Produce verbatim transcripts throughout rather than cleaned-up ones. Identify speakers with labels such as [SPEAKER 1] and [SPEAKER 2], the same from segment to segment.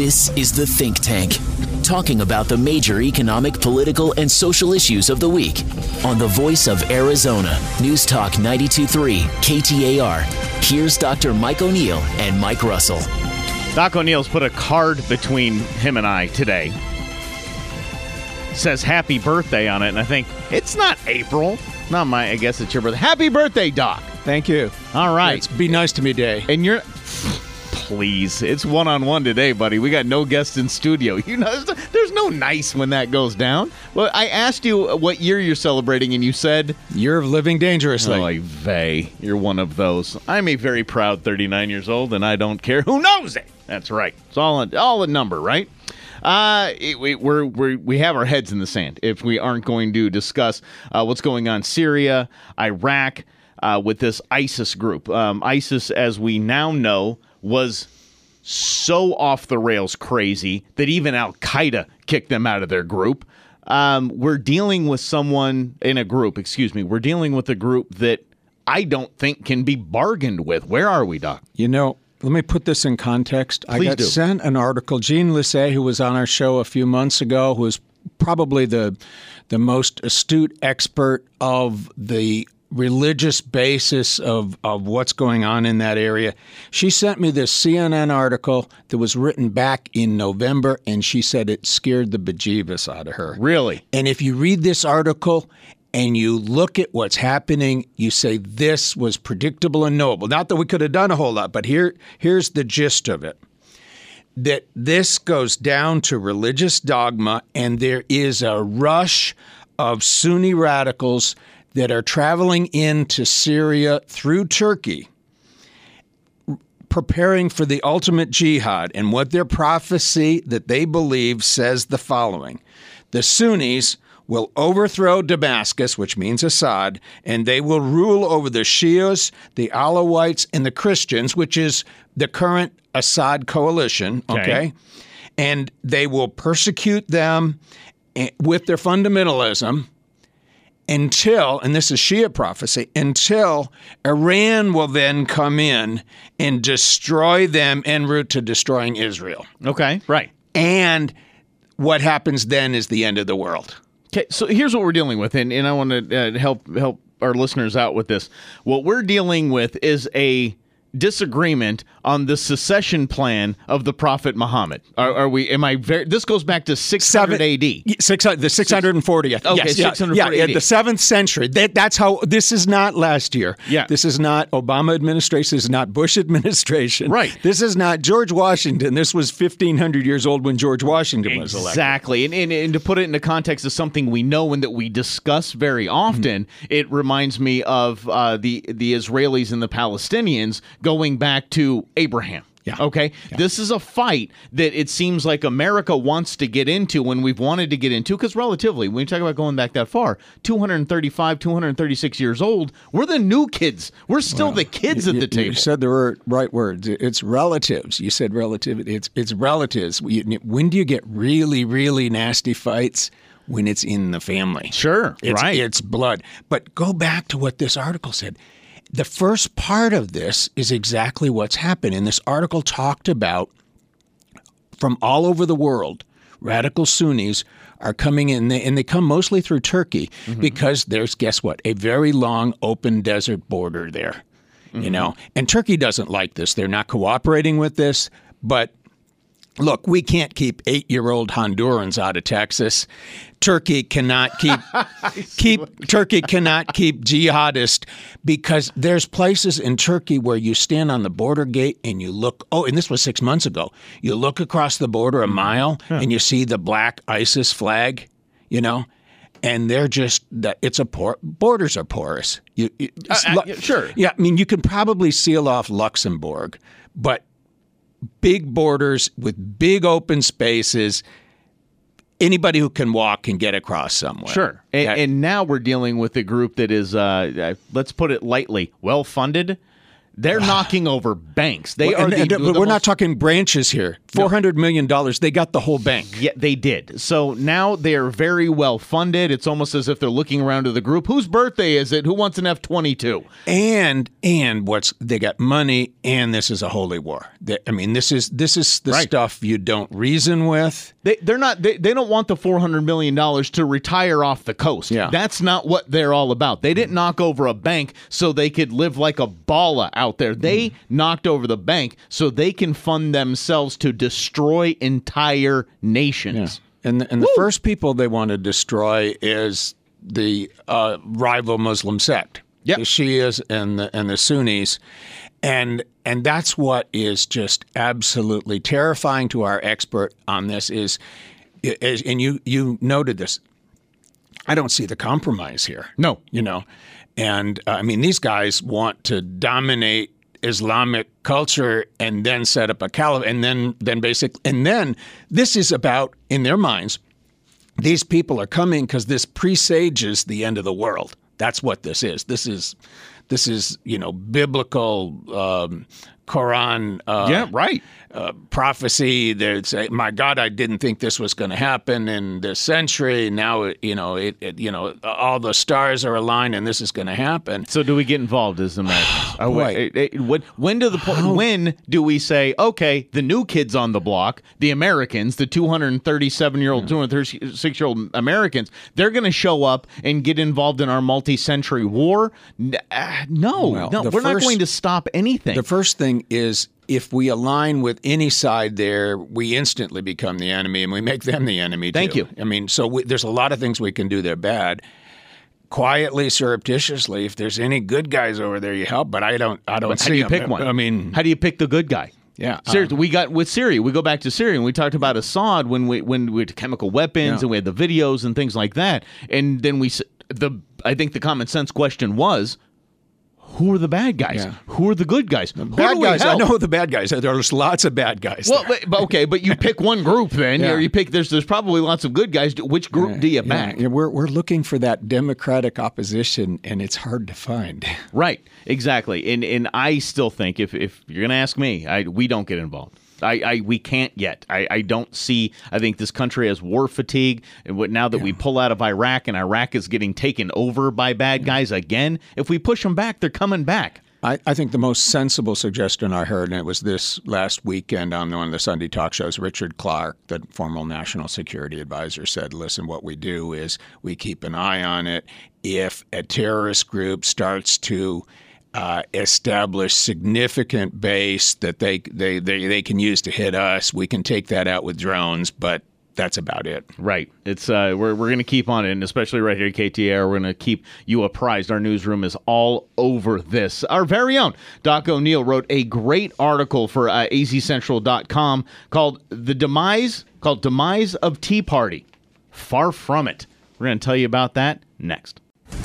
[SPEAKER 1] This is The Think Tank, talking about the major economic, political, and social issues of the week on the Voice of Arizona, News Talk ninety-two point three K T A R. Here's Doctor Mike O'Neill and Mike Russell.
[SPEAKER 2] Doc O'Neill's put a card between him and I today. Says happy birthday on it, and I think, it's not April. Not my, I guess it's your birthday. Happy birthday, Doc.
[SPEAKER 3] Thank you.
[SPEAKER 2] All right.
[SPEAKER 3] It's Be Nice to Me Day.
[SPEAKER 2] And you're, please, it's one-on-one today, buddy. We got no guests in studio. You know, there's, there's no nice when that goes down. Well, I asked you what year you're celebrating, and you said...
[SPEAKER 3] Year of Living Dangerously.
[SPEAKER 2] Oh, vey. You're one of those. I'm a very proud thirty-nine years old, and I don't care who knows it. That's right. It's all a, all a number, right? Uh, it, we, we're, we're, we have our heads in the sand if we aren't going to discuss uh, what's going on in Syria, Iraq, uh, with this ISIS group. Um, ISIS, as we now know, was so off the rails crazy that even Al-Qaeda kicked them out of their group. Um, we're dealing with someone in a group, excuse me, we're dealing with a group that I don't think can be bargained with. Where are we, Doc?
[SPEAKER 3] You know, let me put this in context.
[SPEAKER 2] Please
[SPEAKER 3] I got
[SPEAKER 2] do.
[SPEAKER 3] sent an article. Jean Lissay, who was on our show a few months ago, who is probably the the most astute expert of the religious basis of, of what's going on in that area. She sent me this C N N article that was written back in November, and she said it scared the bejeebus out of her.
[SPEAKER 2] Really?
[SPEAKER 3] And if you read this article and you look at what's happening, you say this was predictable and knowable. Not that we could have done a whole lot, but here, here's the gist of it. That this goes down to religious dogma, and there is a rush of Sunni radicals that are traveling into Syria through Turkey, preparing for the ultimate jihad. And what their prophecy that they believe says the following: the Sunnis will overthrow Damascus, which means Assad, and they will rule over the Shias, the Alawites, and the Christians, which is the current Assad coalition, okay? okay? And they will persecute them with their fundamentalism until, and this is Shia prophecy, until Iran will then come in and destroy them en route to destroying Israel.
[SPEAKER 2] Okay, right.
[SPEAKER 3] And what happens then is the end of the world.
[SPEAKER 2] Okay, so here's what we're dealing with, and, and I want to uh, help help our listeners out with this. What we're dealing with is a disagreement on the secession plan of the Prophet Muhammad. Are, are we? Am I very? This goes back to six hundred A D.
[SPEAKER 3] Six, the six hundred fortieth.
[SPEAKER 2] Okay,
[SPEAKER 3] yes,
[SPEAKER 2] six hundred forty
[SPEAKER 3] yeah,
[SPEAKER 2] A D.
[SPEAKER 3] Yeah, the seventh century. That, that's how. This is not last year.
[SPEAKER 2] Yeah.
[SPEAKER 3] This is not Obama administration. This is not Bush administration.
[SPEAKER 2] Right.
[SPEAKER 3] This is not George Washington. This was fifteen hundred years old when George Washington was elected.
[SPEAKER 2] Exactly. And, and, and to put it into context of something we know and that we discuss very often, mm-hmm. it reminds me of uh, the the Israelis and the Palestinians going back to Abraham.
[SPEAKER 3] Yeah.
[SPEAKER 2] Okay.
[SPEAKER 3] Yeah.
[SPEAKER 2] This is a fight that it seems like America wants to get into when we've wanted to get into, because relatively, when you talk about going back that far, two hundred thirty-five, two hundred thirty-six years old, we're the new kids. We're still well, the kids
[SPEAKER 3] you,
[SPEAKER 2] at the
[SPEAKER 3] you,
[SPEAKER 2] table.
[SPEAKER 3] You said the right words. It's relatives. You said relativity. It's it's relatives. When do you get really, really nasty fights? When it's in the family.
[SPEAKER 2] Sure.
[SPEAKER 3] It's,
[SPEAKER 2] right.
[SPEAKER 3] It's blood. But go back to what this article said. The first part of this is exactly what's happened. And this article talked about from all over the world, radical Sunnis are coming in, and they come mostly through Turkey mm-hmm. because there's, guess what, a very long open desert border there. Mm-hmm. You know, and Turkey doesn't like this. They're not cooperating with this. But look, we can't keep eight-year-old Hondurans out of Texas. Turkey cannot keep keep Turkey cannot keep jihadists, because there's places in Turkey where you stand on the border gate and you look. Oh, and this was six months ago. You look across the border a mile yeah. and you see the black ISIS flag. You know. And they're just that it's a por- borders are porous. You, you,
[SPEAKER 2] uh, uh, sure.
[SPEAKER 3] Yeah, I mean you can probably seal off Luxembourg, but big borders with big open spaces. Anybody who can walk can get across somewhere.
[SPEAKER 2] Sure. And, and now we're dealing with a group that is, uh, let's put it lightly, well-funded, They're knocking over banks. They
[SPEAKER 3] well,
[SPEAKER 2] are.
[SPEAKER 3] And,
[SPEAKER 2] the,
[SPEAKER 3] and,
[SPEAKER 2] the
[SPEAKER 3] but we're
[SPEAKER 2] most,
[SPEAKER 3] not talking branches here. four hundred million dollars. They got the whole bank.
[SPEAKER 2] Yeah, they did. So now they are very well funded. It's almost as if they're looking around to the group. Whose birthday is it? Who wants an F twenty-two?
[SPEAKER 3] And and what's they got money, and this is a holy war. They, I mean, this is this is the
[SPEAKER 2] right.
[SPEAKER 3] stuff you don't reason with.
[SPEAKER 2] They they're not. They, they don't want the four hundred million dollars to retire off the coast.
[SPEAKER 3] Yeah.
[SPEAKER 2] That's not what they're all about. They didn't knock over a bank so they could live like a balla out there. They mm. knocked over the bank so they can fund themselves to destroy entire nations.
[SPEAKER 3] Yeah. And and the Woo! First people they want to destroy is the uh, rival Muslim sect,
[SPEAKER 2] yep.
[SPEAKER 3] the Shias and the and the Sunnis, and and that's what is just absolutely terrifying to our expert on this is, is and you you noted this. I don't see the compromise here.
[SPEAKER 2] No,
[SPEAKER 3] you know, and uh, I mean these guys want to dominate Islamic culture and then set up a caliphate and then then basic and then this is about in their minds these people are coming because this presages the end of the world. That's what this is. This is this is you know biblical um, Quran uh,
[SPEAKER 2] yeah right
[SPEAKER 3] uh, prophecy. There's a, my God, I didn't think this was going to happen in this century. Now it, you know it, it you know all the stars are aligned and this is going to happen.
[SPEAKER 2] So do we get involved as Americans?
[SPEAKER 3] Oh,
[SPEAKER 2] it, it, when, when do the point? When do we say okay, the new kids on the block, the Americans, the two hundred thirty-seven year old, two hundred thirty-six year old Americans, they're going to show up and get involved in our multi-century war? Uh, no,
[SPEAKER 3] well,
[SPEAKER 2] no, we're
[SPEAKER 3] first,
[SPEAKER 2] not going to stop anything.
[SPEAKER 3] The first thing is if we align with any side there, we instantly become the enemy and we make them the enemy too.
[SPEAKER 2] Thank you.
[SPEAKER 3] I mean, so we, there's a lot of things we can do that are bad. Quietly, surreptitiously, if there's any good guys over there, you help. But I don't. I don't
[SPEAKER 2] but
[SPEAKER 3] see
[SPEAKER 2] how do you
[SPEAKER 3] them.
[SPEAKER 2] pick one?
[SPEAKER 3] I mean,
[SPEAKER 2] how do you pick the good guy?
[SPEAKER 3] Yeah,
[SPEAKER 2] seriously,
[SPEAKER 3] um,
[SPEAKER 2] we got with Syria. We go back to Syria, and we talked about Assad when we when we had chemical weapons,
[SPEAKER 3] yeah.
[SPEAKER 2] and we had the videos and things like that. And then we the I think the common sense question was, who are the bad guys?
[SPEAKER 3] Yeah.
[SPEAKER 2] Who are the good guys?
[SPEAKER 3] The bad guys.
[SPEAKER 2] Help?
[SPEAKER 3] I know the bad guys. There's lots of bad guys.
[SPEAKER 2] Well, but, but okay, but you pick one group then.
[SPEAKER 3] Yeah.
[SPEAKER 2] Or you pick. There's there's probably lots of good guys. Which group
[SPEAKER 3] yeah,
[SPEAKER 2] do you
[SPEAKER 3] yeah,
[SPEAKER 2] back?
[SPEAKER 3] Yeah, we're we're looking for that democratic opposition, and it's hard to find.
[SPEAKER 2] Right. Exactly. And and I still think if if you're going to ask me, I we don't get involved. I, I we can't yet. I, I don't see. I think this country has war fatigue, and what, now that yeah. we pull out of Iraq and Iraq is getting taken over by bad guys again. If we push them back, they're coming back.
[SPEAKER 3] I, I think the most sensible suggestion I heard, and it was this last weekend on one of the Sunday talk shows, Richard Clarke, the former national security advisor, said, listen, what we do is we keep an eye on it. If a terrorist group starts to uh, establish significant base that they, they, they, they can use to hit us, we can take that out with drones, but that's about it.
[SPEAKER 2] Right. It's uh, we're we're going to keep on it, and especially right here at K T A R, we're going to keep you apprised. Our newsroom is all over this. Our very own Doc O'Neill wrote a great article for uh, A Z Central dot com called "The Demise," called "Demise of Tea Party." Far from it. We're going to tell you about that next.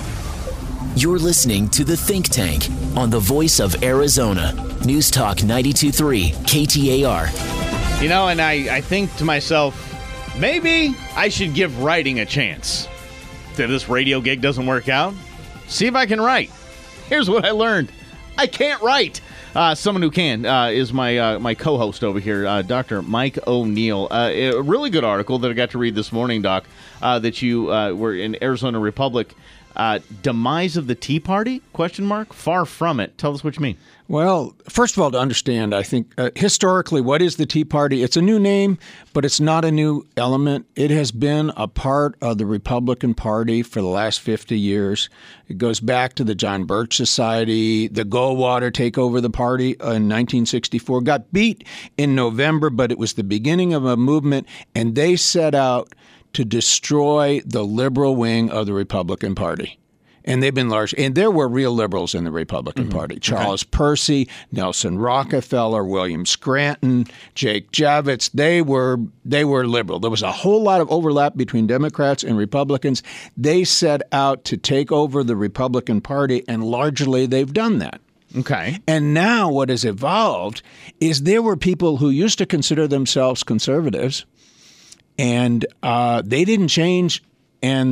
[SPEAKER 1] You're listening to The Think Tank on the Voice of Arizona. News Talk ninety-two point three K T A R.
[SPEAKER 2] You know, and I, I think to myself, maybe I should give writing a chance. If this radio gig doesn't work out, see if I can write. Here's what I learned. I can't write. Uh, someone who can uh, is my uh, my co-host over here, uh, Doctor Mike O'Neill. Uh, a really good article that I got to read this morning, Doc, uh, that you uh, were in Arizona Republic. Uh, demise of the Tea Party? Question mark. Far from it. Tell us what you mean.
[SPEAKER 3] Well, first of all, to understand, I think uh, historically, what is the Tea Party? It's a new name, but it's not a new element. It has been a part of the Republican Party for the last fifty years. It goes back to the John Birch Society, the Goldwater takeover of the party in nineteen sixty-four. Got beat in November, but it was the beginning of a movement, and they set out to destroy the liberal wing of the Republican Party. And they've been large. And there were real liberals in the Republican mm-hmm. Party. Charles okay. Percy, Nelson Rockefeller, William Scranton, Jake Javits. They were they were liberal. There was a whole lot of overlap between Democrats and Republicans. They set out to take over the Republican Party, and largely they've done that.
[SPEAKER 2] Okay.
[SPEAKER 3] And now what has evolved is there were people who used to consider themselves conservatives, and uh, they didn't change, and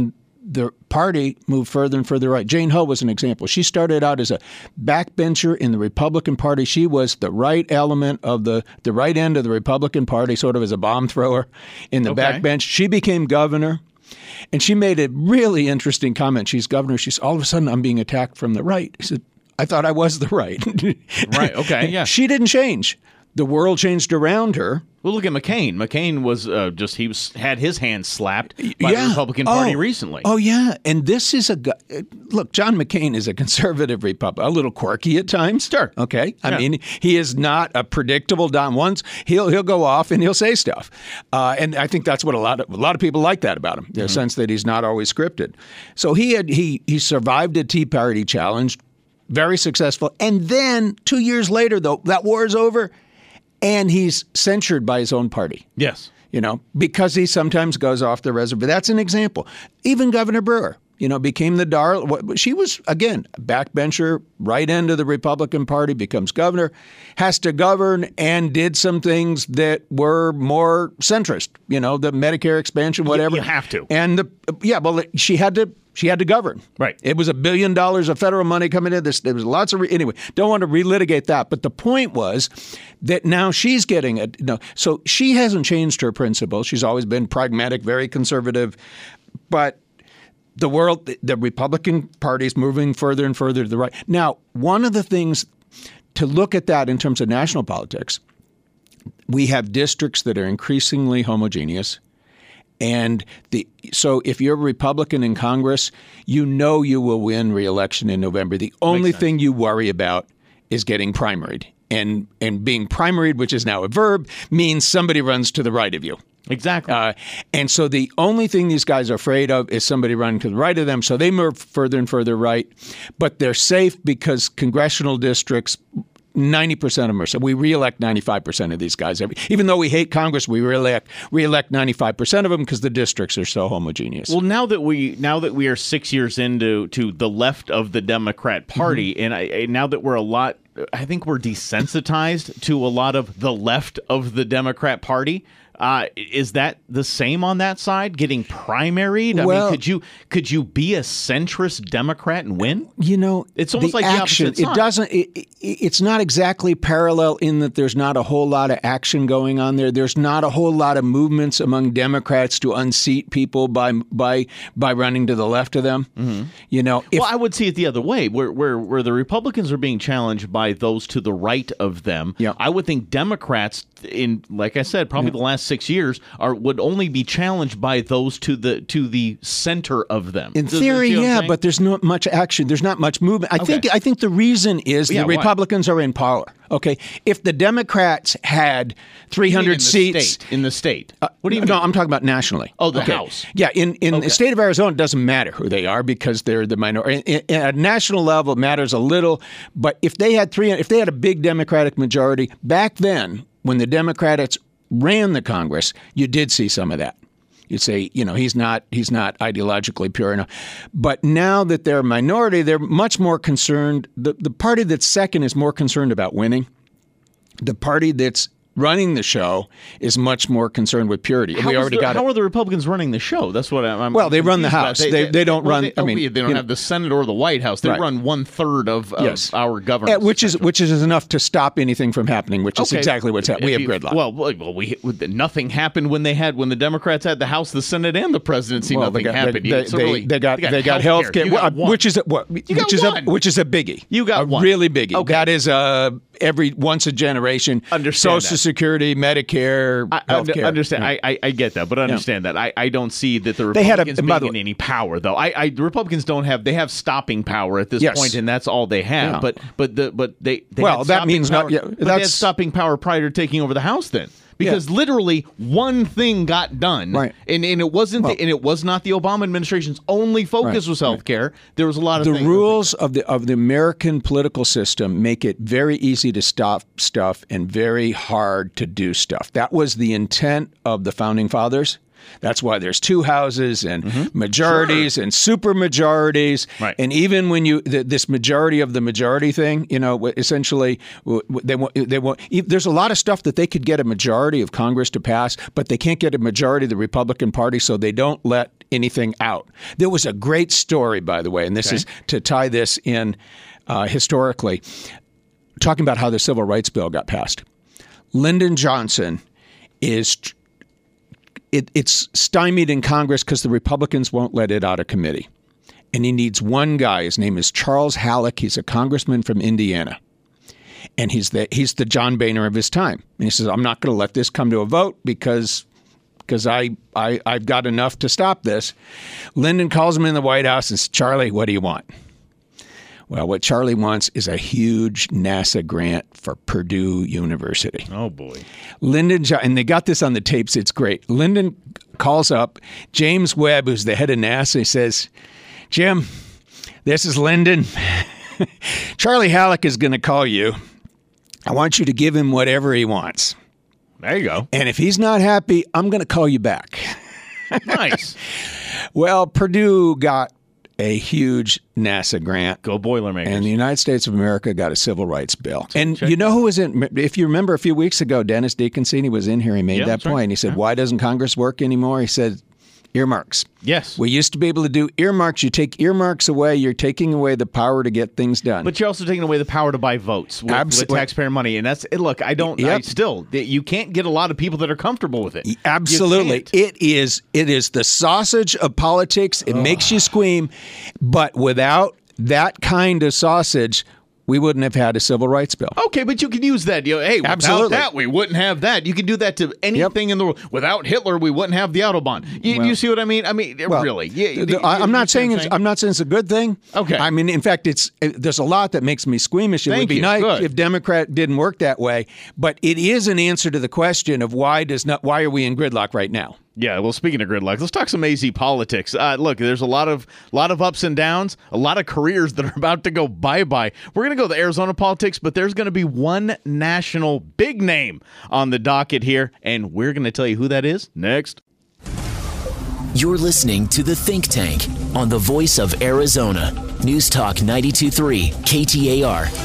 [SPEAKER 3] the party moved further and further right. Jane Ho was an example. She started out as a backbencher in the Republican Party. She was the right element of the, the right end of the Republican Party, sort of as a bomb thrower in the
[SPEAKER 2] Okay.
[SPEAKER 3] backbench. She became governor, and she made a really interesting comment. She's governor. She's all of a sudden, I'm being attacked from the right. She said, I thought I was the right.
[SPEAKER 2] Right, okay, yeah.
[SPEAKER 3] She didn't change. The world changed around her.
[SPEAKER 2] Well, look at McCain. McCain was uh, just, he was had his hand slapped by
[SPEAKER 3] Yeah.
[SPEAKER 2] the Republican Party
[SPEAKER 3] Oh.
[SPEAKER 2] recently.
[SPEAKER 3] Oh, yeah. And this is a guy. Look, John McCain is a conservative Republican, a little quirky at times.
[SPEAKER 2] Sure.
[SPEAKER 3] Okay. I
[SPEAKER 2] Yeah.
[SPEAKER 3] mean, he is not a predictable Don. Once he'll he'll go off and he'll say stuff, uh, and I think that's what a lot of a lot of people like that about him. The
[SPEAKER 2] Mm-hmm.
[SPEAKER 3] sense that he's not always scripted. So he had he he survived a Tea Party challenge, very successful, and then two years later, though, that war is over. And he's censured by his own party,
[SPEAKER 2] Yes.
[SPEAKER 3] you know, because he sometimes goes off the reservation. That's an example. Even Governor Brewer, you know, became the darling. She was, again, a backbencher, right end of the Republican Party, becomes governor, has to govern, and did some things that were more centrist, you know, the Medicare expansion, whatever.
[SPEAKER 2] you have to.
[SPEAKER 3] And the, yeah, well, she had to. She had to govern.
[SPEAKER 2] Right.
[SPEAKER 3] It was a billion dollars of federal money coming in. This there was lots of re- anyway. Don't want to relitigate that. But the point was that now she's getting it. No, so she hasn't changed her principles. She's always been pragmatic, very conservative. But the world, the, the Republican Party is moving further and further to the right. Now, one of the things to look at that in terms of national politics, we have districts that are increasingly homogeneous. And the so if you're a Republican in Congress, you know you will win re-election in November. The only thing you worry about is getting primaried. And and being primaried, which is now a verb, means somebody runs to the right of you.
[SPEAKER 2] Exactly.
[SPEAKER 3] Uh, and so the only thing these guys are afraid of is somebody running to the right of them. So they move further and further right. But they're safe because congressional districts, ninety percent of them are. So we reelect ninety-five percent of these guys. Even though we hate Congress, we reelect reelect ninety-five percent of them because the districts are so homogeneous.
[SPEAKER 2] Well, now that we now that we are six years into to the left of the Democrat Party,
[SPEAKER 3] Mm-hmm.
[SPEAKER 2] and I, I- now that we're a lot, I think we're desensitized to a lot of the left of the Democrat Party. Uh, is that the same on that side? Getting primaried? I
[SPEAKER 3] Well-
[SPEAKER 2] mean, could you could you be a centrist Democrat and win?
[SPEAKER 3] You know,
[SPEAKER 2] It's almost
[SPEAKER 3] the
[SPEAKER 2] like the
[SPEAKER 3] action.
[SPEAKER 2] opposite side.
[SPEAKER 3] It doesn't. It, it, it's not exactly parallel in that there's not a whole lot of action going on there. There's not a whole lot of movements among Democrats to unseat people by by by running to the left of them. You know, if,
[SPEAKER 2] Well, I would see it the other way, where where where the Republicans are being challenged by those to the right of them.
[SPEAKER 3] Yeah.
[SPEAKER 2] I would think Democrats, in like I said, probably the last six years, are would only be challenged by those to the to the center of them.
[SPEAKER 3] in
[SPEAKER 2] Does- does
[SPEAKER 3] theory,
[SPEAKER 2] you see what I'm
[SPEAKER 3] yeah,
[SPEAKER 2] saying?
[SPEAKER 3] but there's not much action. There's not much movement. I think. I think the reason is
[SPEAKER 2] Yeah,
[SPEAKER 3] the
[SPEAKER 2] why?
[SPEAKER 3] Republicans are in power. Okay, if the Democrats had three
[SPEAKER 2] You mean
[SPEAKER 3] hundred
[SPEAKER 2] in the
[SPEAKER 3] seats.
[SPEAKER 2] state, in the state. What do you
[SPEAKER 3] no,
[SPEAKER 2] mean?
[SPEAKER 3] I'm talking about nationally.
[SPEAKER 2] Oh, the
[SPEAKER 3] Okay.
[SPEAKER 2] House.
[SPEAKER 3] Yeah, in, in
[SPEAKER 2] Okay.
[SPEAKER 3] the state of Arizona, it doesn't matter who they are because they're the minority. In- in- At a national level, it matters a little. But if they had three, if they had a big Democratic majority back then, when the Democrats ran the Congress, you did see some of that. You'd say, you know, he's not he's not ideologically pure enough. But now that they're a minority, they're much more concerned. The the party that's second is more concerned about winning. The party that's running the show is much more concerned with purity.
[SPEAKER 2] How
[SPEAKER 3] we
[SPEAKER 2] is
[SPEAKER 3] already
[SPEAKER 2] the-
[SPEAKER 3] got
[SPEAKER 2] how
[SPEAKER 3] it.
[SPEAKER 2] are the Republicans running the show? That's what I'm. I'm
[SPEAKER 3] Well, they run the
[SPEAKER 2] confused about.
[SPEAKER 3] House. They- they don't
[SPEAKER 2] well,
[SPEAKER 3] run-
[SPEAKER 2] They,
[SPEAKER 3] I
[SPEAKER 2] oh,
[SPEAKER 3] mean,
[SPEAKER 2] yeah, they don't
[SPEAKER 3] you
[SPEAKER 2] have
[SPEAKER 3] know-
[SPEAKER 2] the Senate or the White House. They
[SPEAKER 3] Right.
[SPEAKER 2] run one third of, of
[SPEAKER 3] Yes.
[SPEAKER 2] our government,
[SPEAKER 3] Uh, which is which is enough to stop anything from happening, which is
[SPEAKER 2] Okay.
[SPEAKER 3] exactly what's happening. We
[SPEAKER 2] If
[SPEAKER 3] have
[SPEAKER 2] you-
[SPEAKER 3] gridlock.
[SPEAKER 2] Well, well, we nothing happened when they had when the Democrats had the House, the Senate, and the presidency.
[SPEAKER 3] Well,
[SPEAKER 2] nothing
[SPEAKER 3] they got,
[SPEAKER 2] happened.
[SPEAKER 3] They,
[SPEAKER 2] You-
[SPEAKER 3] they,
[SPEAKER 2] so really,
[SPEAKER 3] they got
[SPEAKER 2] you
[SPEAKER 3] they got health care,
[SPEAKER 2] You got one.
[SPEAKER 3] which is a, what, which
[SPEAKER 2] got
[SPEAKER 3] is
[SPEAKER 2] one.
[SPEAKER 3] a which is a biggie.
[SPEAKER 2] You got
[SPEAKER 3] a
[SPEAKER 2] one.
[SPEAKER 3] really biggie.
[SPEAKER 2] Okay.
[SPEAKER 3] That is a every once a generation.
[SPEAKER 2] Understand
[SPEAKER 3] Social
[SPEAKER 2] that.
[SPEAKER 3] Security, Medicare,
[SPEAKER 2] I, I
[SPEAKER 3] health care.
[SPEAKER 2] understand. I, I I get that, but understand that. I, I don't see that the
[SPEAKER 3] They had a-
[SPEAKER 2] Republicans
[SPEAKER 3] by the
[SPEAKER 2] being in
[SPEAKER 3] way-
[SPEAKER 2] any power, though. I, I the Republicans don't have. They have stopping power at this
[SPEAKER 3] Yes.
[SPEAKER 2] point, and that's all they have.
[SPEAKER 3] Yeah.
[SPEAKER 2] But but the but they, they
[SPEAKER 3] Well,
[SPEAKER 2] had
[SPEAKER 3] that
[SPEAKER 2] stopping
[SPEAKER 3] means not-
[SPEAKER 2] power-
[SPEAKER 3] yeah,
[SPEAKER 2] but they had
[SPEAKER 3] that's-
[SPEAKER 2] stopping power prior to taking over the House. Then. Because literally one thing got done,
[SPEAKER 3] Right.
[SPEAKER 2] and, and it wasn't,
[SPEAKER 3] Well-
[SPEAKER 2] the, and it was not the Obama administration's only focus
[SPEAKER 3] Right,
[SPEAKER 2] was health care. There was a lot of
[SPEAKER 3] the
[SPEAKER 2] things.
[SPEAKER 3] rules of the of the American political system make it very easy to stop stuff and very hard to do stuff. That was the intent of the founding fathers. That's why there's two houses and
[SPEAKER 2] Mm-hmm.
[SPEAKER 3] majorities
[SPEAKER 2] Sure.
[SPEAKER 3] and super majorities.
[SPEAKER 2] Right.
[SPEAKER 3] And even when you th- this majority of the majority thing, you know, essentially w- w- they want they want. e- There's a lot of stuff that they could get a majority of Congress to pass, but they can't get a majority of the Republican Party, so they don't let anything out. There was a great story, by the way, and this
[SPEAKER 2] Okay.
[SPEAKER 3] is to tie this in uh, historically, talking about how the Civil Rights Bill got passed. Lyndon Johnson is it, it's stymied in Congress because the Republicans won't let it out of committee. And he needs one guy. His name is Charles Halleck. He's a congressman from Indiana. And he's the he's the John Boehner of his time. And he says, I'm not going to let this come to a vote because because I, I, I've got enough to stop this. Lyndon calls him in the White House and says, Charlie, what do you want? Well, what Charlie wants is a huge NASA grant for Purdue University.
[SPEAKER 2] Oh, boy.
[SPEAKER 3] Lyndon, and they got this on the tapes. It's great. Lyndon calls up James Webb, who's the head of NASA. He says, Jim, this is Lyndon. Charlie Halleck is going to call you. I want you to give him whatever he wants.
[SPEAKER 2] There you go.
[SPEAKER 3] And if he's not happy, I'm going to call you back.
[SPEAKER 2] Nice.
[SPEAKER 3] Well, Purdue got a huge NASA grant.
[SPEAKER 2] Go Boilermakers.
[SPEAKER 3] And the United States of America got a civil rights bill. And
[SPEAKER 2] check
[SPEAKER 3] you know who was in, if you remember a few weeks ago, Dennis DeConcini was in here. He made
[SPEAKER 2] Yeah,
[SPEAKER 3] that
[SPEAKER 2] that's
[SPEAKER 3] point.
[SPEAKER 2] right.
[SPEAKER 3] He said,
[SPEAKER 2] Yeah.
[SPEAKER 3] why doesn't Congress work anymore? He said, earmarks.
[SPEAKER 2] Yes.
[SPEAKER 3] We used to be able to do earmarks. You take earmarks away, you're taking away the power to get things done.
[SPEAKER 2] But you're also taking away the power to buy votes with, with
[SPEAKER 3] Absolutely.
[SPEAKER 2] taxpayer money. And that's, look, I don't, I
[SPEAKER 3] Yep.
[SPEAKER 2] still, you can't get a lot of people that are comfortable with it. You
[SPEAKER 3] Absolutely.
[SPEAKER 2] can't.
[SPEAKER 3] It is it is the sausage of politics. It makes you squeam. But without that kind of sausage, we wouldn't have had a civil rights bill.
[SPEAKER 2] Okay, but you can use that. You know, hey, without
[SPEAKER 3] Absolutely.
[SPEAKER 2] that, we wouldn't have that. You can do that to anything in the world. Without Hitler, we wouldn't have the Autobahn. You,
[SPEAKER 3] Well-
[SPEAKER 2] you see what I mean? I mean,
[SPEAKER 3] Well,
[SPEAKER 2] really. Yeah,
[SPEAKER 3] the- I- I'm not saying it's, I'm not saying it's a good thing.
[SPEAKER 2] Okay.
[SPEAKER 3] I mean, in fact, it's it, there's a lot that makes me squeamish. It
[SPEAKER 2] Thank
[SPEAKER 3] would be
[SPEAKER 2] you.
[SPEAKER 3] nice
[SPEAKER 2] Good.
[SPEAKER 3] if Democrat didn't work that way, but it is an answer to the question of why does not why are we in gridlock right now?
[SPEAKER 2] Yeah, well, speaking of gridlock, let's talk some A Z politics. Uh, look, there's a lot of lot of ups and downs, a lot of careers that are about to go bye-bye. We're going to go to Arizona politics, but there's going to be one national big name on the docket here, and we're going to tell you who that is next.
[SPEAKER 1] You're listening to The Think Tank on the Voice of Arizona. News Talk ninety-two point three K T A R.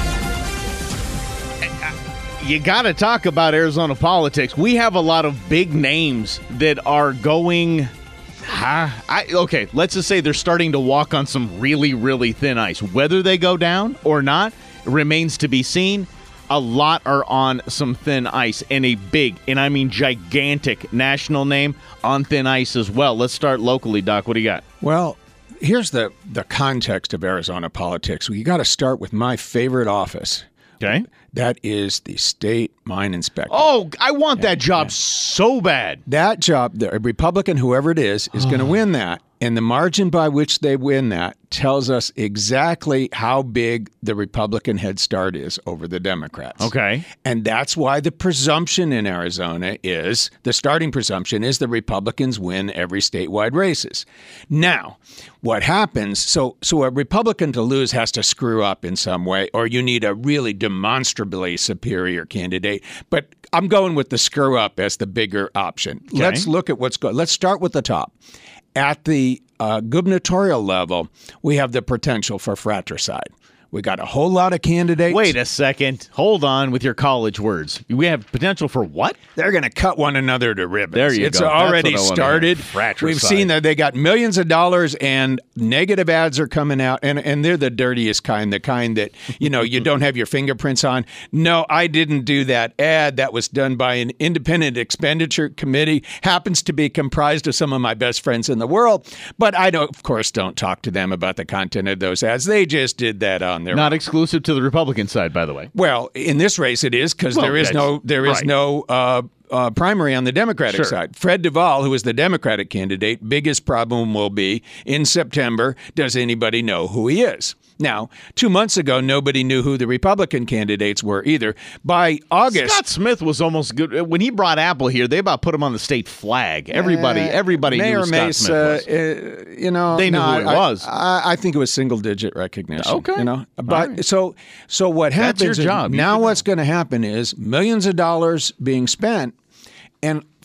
[SPEAKER 2] You got to talk about Arizona politics. We have a lot of big names that are going. Huh? I, okay, let's just say they're starting to walk on some really, really thin ice. Whether they go down or not remains to be seen. A lot are on some thin ice, and a big, and I mean gigantic, national name on thin ice as well. Let's start locally, Doc. What do you got?
[SPEAKER 3] Well, here's the the context of Arizona politics. You got to start with my favorite office.
[SPEAKER 2] Okay.
[SPEAKER 3] That is the state mine inspector.
[SPEAKER 2] Oh, I want that job so bad.
[SPEAKER 3] That job, the Republican, whoever it is, is going to win that. And the margin by which they win that tells us exactly how big the Republican head start is over the Democrats.
[SPEAKER 2] Okay.
[SPEAKER 3] And that's why the presumption in Arizona is, the starting presumption is the Republicans win every statewide races. Now, what happens, so so a Republican to lose has to screw up in some way, or you need a really demonstrably superior candidate. But I'm going with the screw up as the bigger option.
[SPEAKER 2] Okay.
[SPEAKER 3] Let's look at what's going. Let's start with the top. At the uh, gubernatorial level, we have the potential for fratricide. We got a whole lot of candidates.
[SPEAKER 2] Wait a second. Hold on with your college words. We have potential for what?
[SPEAKER 3] They're going to cut one another to ribbons.
[SPEAKER 2] There you
[SPEAKER 3] it's
[SPEAKER 2] go. That's
[SPEAKER 3] already
[SPEAKER 2] what I wanna
[SPEAKER 3] started.
[SPEAKER 2] hear. Fratricide.
[SPEAKER 3] We've seen that they got millions of dollars and negative ads are coming out, and, and they're the dirtiest kind, the kind that, you know, you don't have your fingerprints on. No, I didn't do that ad. That was done by an independent expenditure committee, happens to be comprised of some of my best friends in the world, but I don't, of course, don't talk to them about the content of those ads. They just did that on their
[SPEAKER 2] Not exclusive to the Republican side, by the way.
[SPEAKER 3] Well, in this race, it is because
[SPEAKER 2] Well,
[SPEAKER 3] there is
[SPEAKER 2] that's-
[SPEAKER 3] no there is
[SPEAKER 2] right.
[SPEAKER 3] no uh, uh, primary on the Democratic
[SPEAKER 2] Sure.
[SPEAKER 3] side. Fred Duvall, who is the Democratic candidate, biggest problem will be in September. Does anybody know who he is? Now, two months ago, nobody knew who the Republican candidates were either. By August,
[SPEAKER 2] Scott Smith was almost good. When he brought Apple here, they about put him on the state flag. Everybody, everybody
[SPEAKER 3] Mayor
[SPEAKER 2] knew who Scott
[SPEAKER 3] Mesa,
[SPEAKER 2] Smith was.
[SPEAKER 3] uh, you know,
[SPEAKER 2] They knew
[SPEAKER 3] no,
[SPEAKER 2] who it
[SPEAKER 3] I,
[SPEAKER 2] was.
[SPEAKER 3] I, I think it was single digit recognition.
[SPEAKER 2] Okay.
[SPEAKER 3] you know, but
[SPEAKER 2] right.
[SPEAKER 3] so so what happens?
[SPEAKER 2] That's your
[SPEAKER 3] is
[SPEAKER 2] job. You
[SPEAKER 3] now
[SPEAKER 2] should
[SPEAKER 3] what's going to happen is millions of dollars being spent, and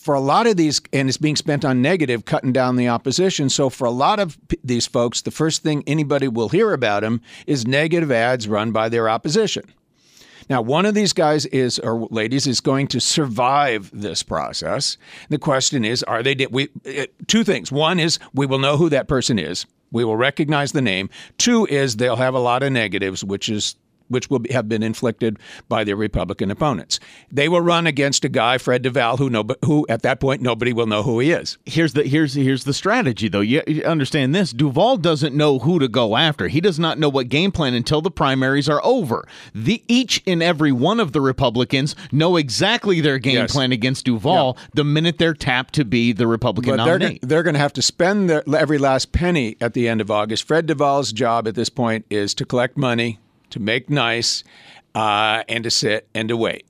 [SPEAKER 3] for a lot of these, and it's being spent on negative, cutting down the opposition. So for a lot of p- these folks, the first thing anybody will hear about them is negative ads run by their opposition. Now, one of these guys is, or ladies, is going to survive this process. The question is, are they, we, two things. One is we will know who that person is. We will recognize the name. Two is they'll have a lot of negatives, which is which will be, have been inflicted by their Republican opponents. They will run against a guy, Fred Duvall, who no, who at that point nobody will know who he is.
[SPEAKER 2] Here's the here's here's the strategy, though. You, you understand this? Duvall doesn't know who to go after. He does not know what game plan until the primaries are over. The each and every one of the Republicans know exactly their game
[SPEAKER 3] Yes.
[SPEAKER 2] plan against Duvall
[SPEAKER 3] Yeah.
[SPEAKER 2] the minute they're tapped to be the Republican
[SPEAKER 3] But they're,
[SPEAKER 2] nominee.
[SPEAKER 3] gonna- they're going to have to spend their, every last penny at the end of August. Fred Duvall's job at this point is to collect money, to make nice, uh, and to sit and to wait.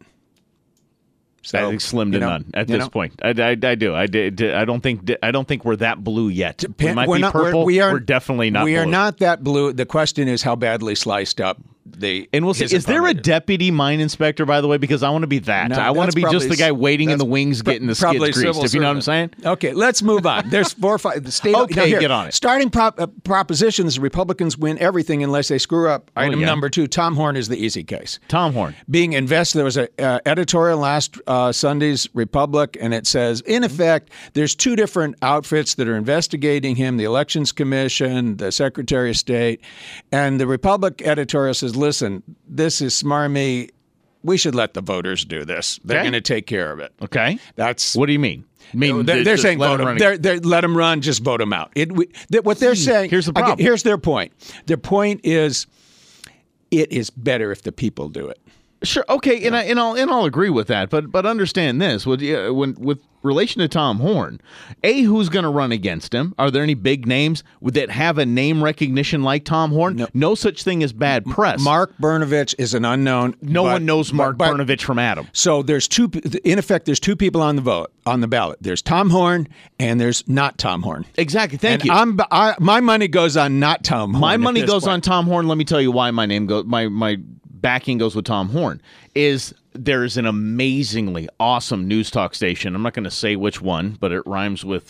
[SPEAKER 3] So,
[SPEAKER 2] I think slim to
[SPEAKER 3] you know,
[SPEAKER 2] none at
[SPEAKER 3] you
[SPEAKER 2] this
[SPEAKER 3] know,
[SPEAKER 2] point. I, I, I do. I, did, I don't think. I don't think we're that blue yet. We
[SPEAKER 3] Pen-
[SPEAKER 2] might
[SPEAKER 3] we're
[SPEAKER 2] be
[SPEAKER 3] not- we're-
[SPEAKER 2] purple.
[SPEAKER 3] we are,
[SPEAKER 2] we're definitely not.
[SPEAKER 3] We
[SPEAKER 2] blue.
[SPEAKER 3] are not that blue. The question is how badly sliced up the.
[SPEAKER 2] And we'll see.
[SPEAKER 3] his
[SPEAKER 2] Is there a
[SPEAKER 3] opponent is.
[SPEAKER 2] deputy mine inspector, by the way? Because I want to be that.
[SPEAKER 3] No,
[SPEAKER 2] I want
[SPEAKER 3] that's
[SPEAKER 2] to be just
[SPEAKER 3] probably-
[SPEAKER 2] the guy waiting in the
[SPEAKER 3] that's
[SPEAKER 2] wings,
[SPEAKER 3] pr-
[SPEAKER 2] getting the
[SPEAKER 3] probably
[SPEAKER 2] skids greased.
[SPEAKER 3] civil
[SPEAKER 2] If you know what I'm saying.
[SPEAKER 3] servant. Okay, let's move on. There's four or five. The state.
[SPEAKER 2] Okay,
[SPEAKER 3] now here,
[SPEAKER 2] get on it.
[SPEAKER 3] Starting prop, uh, propositions: Republicans win everything unless they screw up. Item
[SPEAKER 2] yeah.
[SPEAKER 3] number two: Tom Horn is the easy case.
[SPEAKER 2] Tom Horn.
[SPEAKER 3] Being invested, there was an uh, editorial last uh, Sunday's Republic, and it says, in effect, there's two different outfits that are investigating him, the Elections Commission, the Secretary of State, and the Republic editorial says, listen, this is smarmy. We should let the voters do this. They're
[SPEAKER 2] Okay.
[SPEAKER 3] going to take care of it.
[SPEAKER 2] Okay.
[SPEAKER 3] That's
[SPEAKER 2] What do you mean? I mean,
[SPEAKER 3] they're,
[SPEAKER 2] th-
[SPEAKER 3] they're
[SPEAKER 2] just
[SPEAKER 3] saying
[SPEAKER 2] let
[SPEAKER 3] vote
[SPEAKER 2] him
[SPEAKER 3] him.
[SPEAKER 2] run
[SPEAKER 3] They're, they're, let them run. Just vote him out. It, we, that, what they're saying.
[SPEAKER 2] Here's the
[SPEAKER 3] again,
[SPEAKER 2] problem.
[SPEAKER 3] here's their point. Their point is, it is better if the people do it.
[SPEAKER 2] Sure. Okay, and I and I'll and I'll agree with that. But but understand this: with uh, when with relation to Tom Horn, a who's going to run against him? Are there any big names that have a name recognition like Tom Horn?
[SPEAKER 3] No,
[SPEAKER 2] no such thing as bad press.
[SPEAKER 3] Mark Brnovich is an unknown.
[SPEAKER 2] no
[SPEAKER 3] but-
[SPEAKER 2] one knows Mark
[SPEAKER 3] but- but-
[SPEAKER 2] Brnovich from Adam.
[SPEAKER 3] So there's two. In effect, there's two people on the vote on the ballot. There's Tom Horn and there's not Tom Horn.
[SPEAKER 2] Exactly. Thank
[SPEAKER 3] and
[SPEAKER 2] you.
[SPEAKER 3] I'm I, my money goes on not Tom Horn.
[SPEAKER 2] My
[SPEAKER 3] at
[SPEAKER 2] money
[SPEAKER 3] this
[SPEAKER 2] goes
[SPEAKER 3] point.
[SPEAKER 2] on Tom Horn. Let me tell you why my name goes. My my backing goes with Tom Horn. Is there's an amazingly awesome news talk station. I'm not going to say which one, but it rhymes with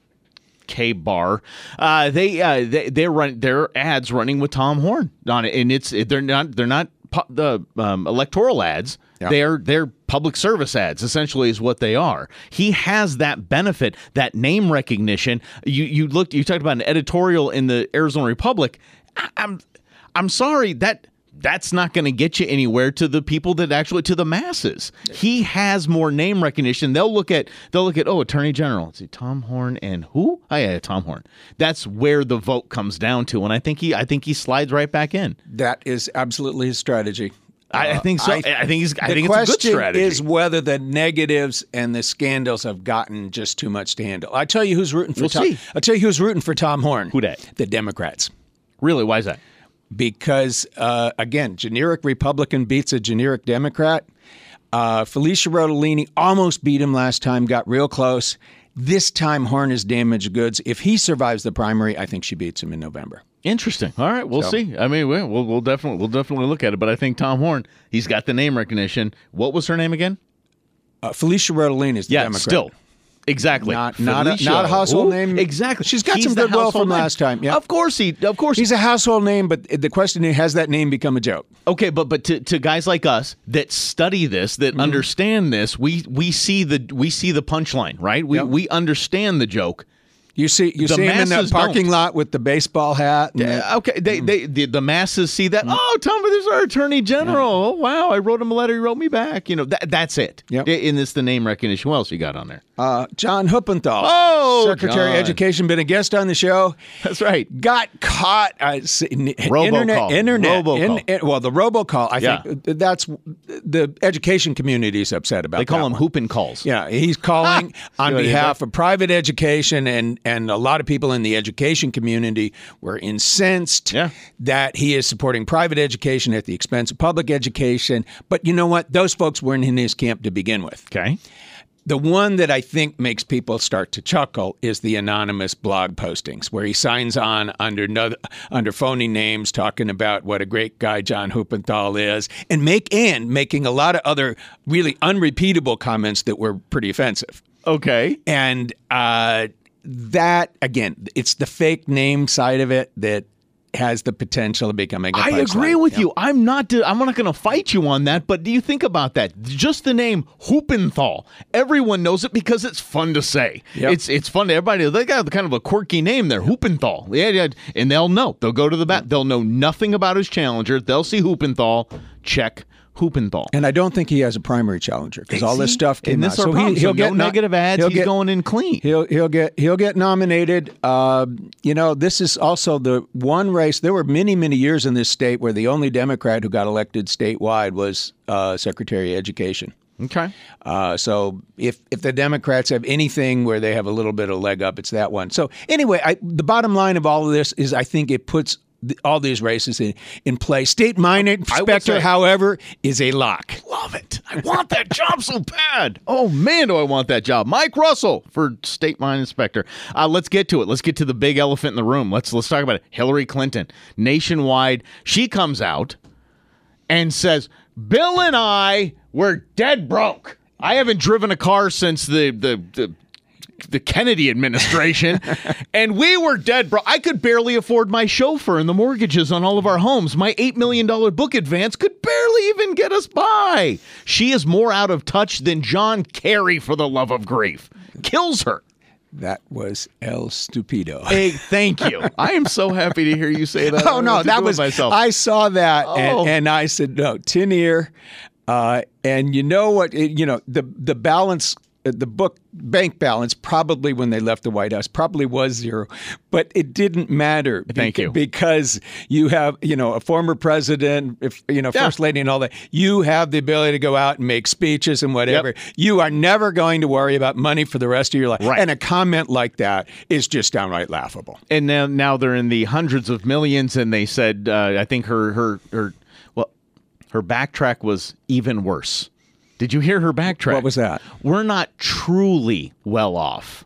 [SPEAKER 2] K Bar. Uh, they uh, they they're run their ads running with Tom Horn on it, and it's they're not they're not pu- the um, electoral ads.
[SPEAKER 3] Yeah.
[SPEAKER 2] They're they're public service ads. Essentially, is what they are. He has that benefit, that name recognition. You you looked you talked about an editorial in the Arizona Republic. I, I'm I'm sorry that. That's not going to get you anywhere to the people that actually to the masses. He has more name recognition. They'll look at they'll look at oh, Attorney General. Let's see, Tom Horn and who? Oh yeah, Tom Horn. That's where the vote comes down to, and I think he I think he slides right back in.
[SPEAKER 3] That is absolutely his strategy.
[SPEAKER 2] I, I think so. I, I think he's. I think it's a good
[SPEAKER 3] The question
[SPEAKER 2] strategy.
[SPEAKER 3] is whether the negatives and the scandals have gotten just too much to handle. I tell you who's rooting for
[SPEAKER 2] We'll
[SPEAKER 3] Tom.
[SPEAKER 2] see.
[SPEAKER 3] I'll tell you who's rooting for Tom Horn.
[SPEAKER 2] Who dat?
[SPEAKER 3] The Democrats.
[SPEAKER 2] Really, why is that?
[SPEAKER 3] Because, uh, again, generic Republican beats a generic Democrat. Uh, Felicia Rodolini almost beat him last time, got real close. This time, Horn is damaged goods. If he survives the primary, I think she beats him in November.
[SPEAKER 2] Interesting. All right, we'll
[SPEAKER 3] So-
[SPEAKER 2] see. I mean, we'll, we'll we'll definitely we'll definitely look at it. But I think Tom Horn, he's got the name recognition. What was her name again?
[SPEAKER 3] Uh, Felicia Rodolini is the
[SPEAKER 2] Yeah,
[SPEAKER 3] Democrat.
[SPEAKER 2] still. Exactly.
[SPEAKER 3] Not- not a-
[SPEAKER 2] Felicia.
[SPEAKER 3] not a household
[SPEAKER 2] Ooh,
[SPEAKER 3] name.
[SPEAKER 2] Exactly.
[SPEAKER 3] She's got
[SPEAKER 2] He's
[SPEAKER 3] some
[SPEAKER 2] the
[SPEAKER 3] goodwill
[SPEAKER 2] household
[SPEAKER 3] from
[SPEAKER 2] name.
[SPEAKER 3] last time, yeah.
[SPEAKER 2] Of course he. Of course
[SPEAKER 3] He's a household name, but the question is, has that name become a joke?
[SPEAKER 2] Okay, but but to, to guys like us that study this, that
[SPEAKER 3] Mm-hmm.
[SPEAKER 2] understand this, we we see the we see the punchline, right? We
[SPEAKER 3] Yep.
[SPEAKER 2] we understand the joke.
[SPEAKER 3] You see, you
[SPEAKER 2] The
[SPEAKER 3] see him in that
[SPEAKER 2] masses
[SPEAKER 3] parking
[SPEAKER 2] don't.
[SPEAKER 3] lot with the baseball hat. And the-
[SPEAKER 2] Uh, okay, they,
[SPEAKER 3] Mm.
[SPEAKER 2] they the, the masses see that. Oh, Tom, there's our Attorney General. Oh, wow, I wrote him a letter. He wrote me back. You know, that that's it.
[SPEAKER 3] Yep.
[SPEAKER 2] I- In this, the name recognition. What else you got on there?
[SPEAKER 3] uh, John Huppenthal,
[SPEAKER 2] Oh,
[SPEAKER 3] Secretary of
[SPEAKER 2] John.
[SPEAKER 3] Education, been a guest on the show.
[SPEAKER 2] That's right.
[SPEAKER 3] Got caught. Uh, s- n-
[SPEAKER 2] Robocall.
[SPEAKER 3] internet. Internet.
[SPEAKER 2] Robocall.
[SPEAKER 3] in- well, the robocall. I
[SPEAKER 2] Yeah.
[SPEAKER 3] think that's the education community is upset about.
[SPEAKER 2] They call
[SPEAKER 3] that
[SPEAKER 2] them
[SPEAKER 3] one.
[SPEAKER 2] hooping calls.
[SPEAKER 3] Yeah, he's calling on
[SPEAKER 2] You know,
[SPEAKER 3] behalf of private education, and, and a lot of people in the education community were incensed
[SPEAKER 2] Yeah.
[SPEAKER 3] that he is supporting private education at the expense of public education. But you know what? Those folks weren't in his camp to begin with.
[SPEAKER 2] Okay.
[SPEAKER 3] The one that I think makes people start to chuckle is the anonymous blog postings where he signs on under no, under phony names talking about what a great guy John Huppenthal is and make and making a lot of other really unrepeatable comments that were pretty offensive.
[SPEAKER 2] Okay.
[SPEAKER 3] And uh, that, again, it's the fake name side of it that has the potential of becoming a
[SPEAKER 2] I
[SPEAKER 3] punchline.
[SPEAKER 2] agree with
[SPEAKER 3] Yep.
[SPEAKER 2] you. I'm not I'm not going to fight you on that, but do you think about that? Just the name Hoopenthal. Everyone knows it because it's fun to say.
[SPEAKER 3] Yep.
[SPEAKER 2] It's it's fun to everybody. They got kind of a quirky name there, Hoopenthal. Yeah, yeah, and they'll know. They'll go to the bat. They'll know nothing about his challenger. They'll see Hoopenthal, check Hoopenthal.
[SPEAKER 3] And I don't think he has a primary challenger because all this
[SPEAKER 2] See?
[SPEAKER 3] stuff came
[SPEAKER 2] and this
[SPEAKER 3] out.
[SPEAKER 2] our
[SPEAKER 3] So
[SPEAKER 2] problem.
[SPEAKER 3] he, he'll
[SPEAKER 2] so
[SPEAKER 3] get
[SPEAKER 2] no
[SPEAKER 3] no-
[SPEAKER 2] negative ads.
[SPEAKER 3] he'll
[SPEAKER 2] He's
[SPEAKER 3] get-
[SPEAKER 2] going in clean.
[SPEAKER 3] He'll he'll get he'll get nominated. Uh, you know, this is also the one race. There were many many years in this state where the only Democrat who got elected statewide was uh, Secretary of Education.
[SPEAKER 2] Okay.
[SPEAKER 3] Uh, so if if the Democrats have anything where they have a little bit of leg up, it's that one. So anyway, I, the bottom line of all of this is I think it puts the, all these races in, in play. State mine inspector,
[SPEAKER 2] say-
[SPEAKER 3] however, is a lock.
[SPEAKER 2] Love it. I want that job so bad. Oh, man, do I want that job. Mike Russell for state mine inspector. Uh, let's get to it. Let's get to the big elephant in the room. Let's let's talk about it. Hillary Clinton, nationwide. She comes out and says, Bill and I were dead broke. I haven't driven a car since the the, the the Kennedy administration, and we were dead broke. I could barely afford my chauffeur and the mortgages on all of our homes. My eight million dollars book advance could barely even get us by. She is more out of touch than John Kerry, for the love of grief. Kills her.
[SPEAKER 3] That was El Stupido.
[SPEAKER 2] Hey, thank you. I am so happy to hear you say that.
[SPEAKER 3] Oh no, that was
[SPEAKER 2] myself.
[SPEAKER 3] I saw that
[SPEAKER 2] Oh.
[SPEAKER 3] and, and I said no, tin ear, uh, and you know what? It, you know the the balance, uh, the book bank balance probably when they left the White House probably was zero, but it didn't matter.
[SPEAKER 2] Thank
[SPEAKER 3] beca-
[SPEAKER 2] you.
[SPEAKER 3] because you have you know a former president, if you know
[SPEAKER 2] Yeah.
[SPEAKER 3] first lady and all that. You have the ability to go out and make speeches and whatever.
[SPEAKER 2] Yep.
[SPEAKER 3] You are never going to worry about money for the rest of your life.
[SPEAKER 2] Right.
[SPEAKER 3] And a comment like that is just downright laughable.
[SPEAKER 2] And now, now they're in the hundreds of millions, and they said, uh, I think her, her, her, well, her backtrack was even worse. Did you hear her backtrack?
[SPEAKER 3] What was that?
[SPEAKER 2] We're not truly well off.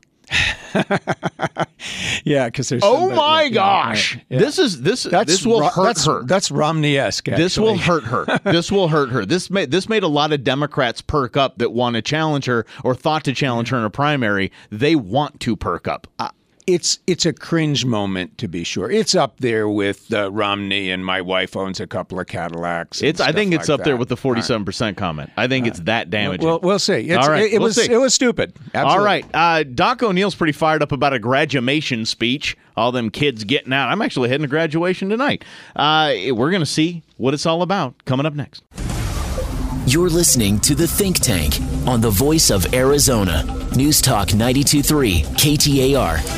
[SPEAKER 3] Yeah, because there's.
[SPEAKER 2] Oh
[SPEAKER 3] somebody-
[SPEAKER 2] my
[SPEAKER 3] yeah, yeah,
[SPEAKER 2] gosh!
[SPEAKER 3] yeah.
[SPEAKER 2] This is this.
[SPEAKER 3] That's
[SPEAKER 2] this will
[SPEAKER 3] Ro-
[SPEAKER 2] hurt
[SPEAKER 3] that's,
[SPEAKER 2] her.
[SPEAKER 3] That's Romney-esque.
[SPEAKER 2] This will
[SPEAKER 3] actually.
[SPEAKER 2] hurt her. This will hurt her. This made this made a lot of Democrats perk up that want to challenge her or thought to challenge her in a primary. They want to perk up.
[SPEAKER 3] It's it's a cringe moment to be sure. It's up there with uh, Romney and my wife owns a couple of Cadillacs. and
[SPEAKER 2] It's. I
[SPEAKER 3] stuff
[SPEAKER 2] think it's
[SPEAKER 3] like
[SPEAKER 2] up there
[SPEAKER 3] that.
[SPEAKER 2] with the forty-seven percent comment. I think it's that damaging.
[SPEAKER 3] Well, we'll see. It's,
[SPEAKER 2] All right,
[SPEAKER 3] it, it
[SPEAKER 2] we'll
[SPEAKER 3] was
[SPEAKER 2] see.
[SPEAKER 3] it was stupid. Absolutely.
[SPEAKER 2] All right. Uh, Doc O'Neill's pretty fired up about a graduation speech. All them kids getting out. I'm actually heading to graduation tonight. Uh, we're going to see what it's all about coming up next.
[SPEAKER 1] You're listening to The Think Tank on the Voice of Arizona. News Talk ninety-two point three K T A R.